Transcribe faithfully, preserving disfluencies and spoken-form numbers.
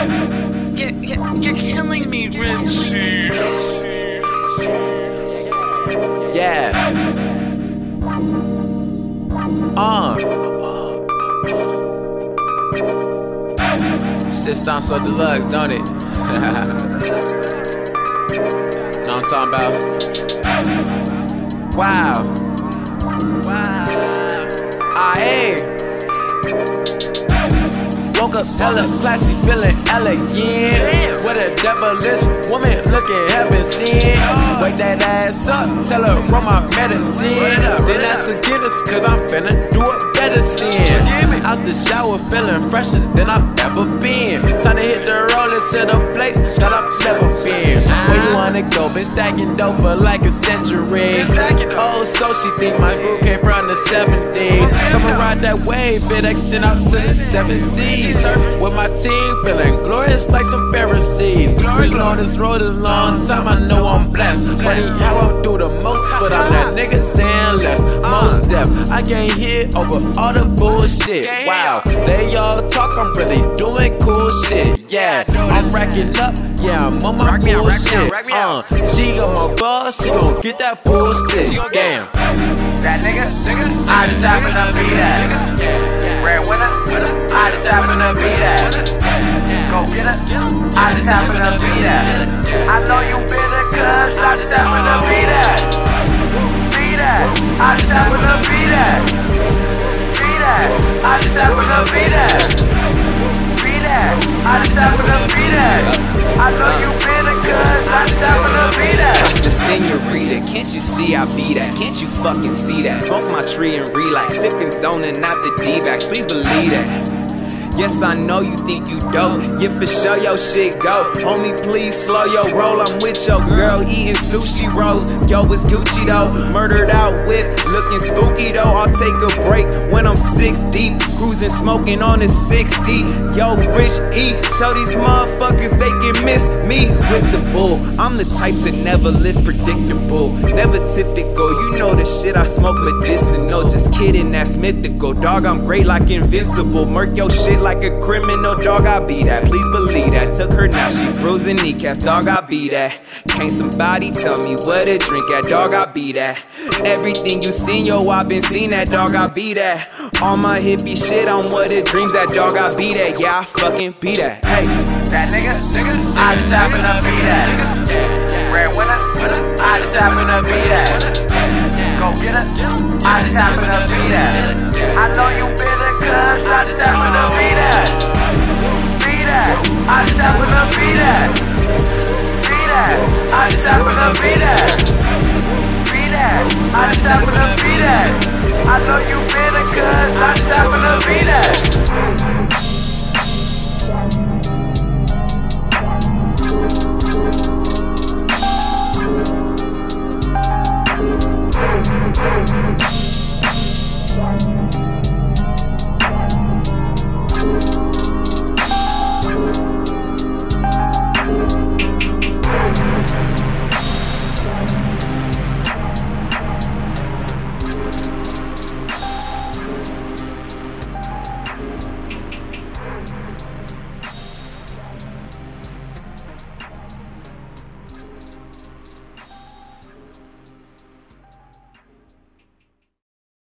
You're, you're, you're killing me, Richie. Yeah. Uh. Shit sounds so deluxe, don't it? Know what I'm talking about? Wow. Wow. Ah, hey. Woke up hella classy, feeling elegant. With a devilish woman looking heaven sent. Wake that ass up, tell her run my medicine. Then ask forgiveness, cause I'm finna do a better sin. Out the shower, feeling fresher than I've ever been. Time to hit the rollers to the place that I've never been. Where you wanna go? Been stacking dope for like a century. Oh, so she think my crew came from the seventies. Come and ride that wave, it extend out to the seven seas. With my team, feeling glorious like some Pharisees. Cruising on this road a long time, I know I'm blessed. Funny how I do the most, but I'm that nigga saying less. Most deaf, I can't hear over all the bullshit. Wow, they all talk, I'm really doing cool shit. Yeah, I'm racking up, yeah, I'm on my bullshit. Uh, she got my boss, she gon' get that full stick. Damn. That nigga, nigga, I just happen to be that. Red winner, I just happen to be that. Go get it, I just happen to be that. I know you bitter, cuz I just happen to be that. Be that, I just happen to be that. Be that, I just happen to be that. Be that, I just happen to be that. I know you bitter, cuz I just happen to be that. Senorita, can't you see I be that? Can't you fucking see that? Smoke my tree and relax, sipping zoning out the D-backs, please believe that. Yes, I know you think you dope. Yeah, for sure your shit go. Homie, please slow your roll. I'm with your girl eating sushi rolls. Yo, it's Gucci though. Murdered out whip, looking spooky though. I'll take a break when I'm six deep. Cruising, smoking on a sixty. Yo, Rich E. Tell these motherfuckers they can miss me with the bull. I'm the type to never live predictable. Never typical. You know the shit I smoke medicinal. Just kidding, that's mythical. Dog, I'm great like invincible. Murk your shit like a criminal, dog, I be that. Please believe that. Took her now, she bruising kneecaps, dog, I be that. Can't somebody tell me what to drink at, dog, I be that. Everything you seen, yo, I been seen that, dog, I be that. All my hippie shit on what it dreams at, dog, I be that. Yeah, I fucking be that. Hey, that nigga, nigga, I just happen to be that. Red winner, I just happen to be that. Go get it, I just happen to be that. I know you bitter, cuz I just happen to be that. Be that, I just happen to be that. Be that, I just happen to be that. Be that, I just happen to be that. I know you bitter, cuz I just happen to be that.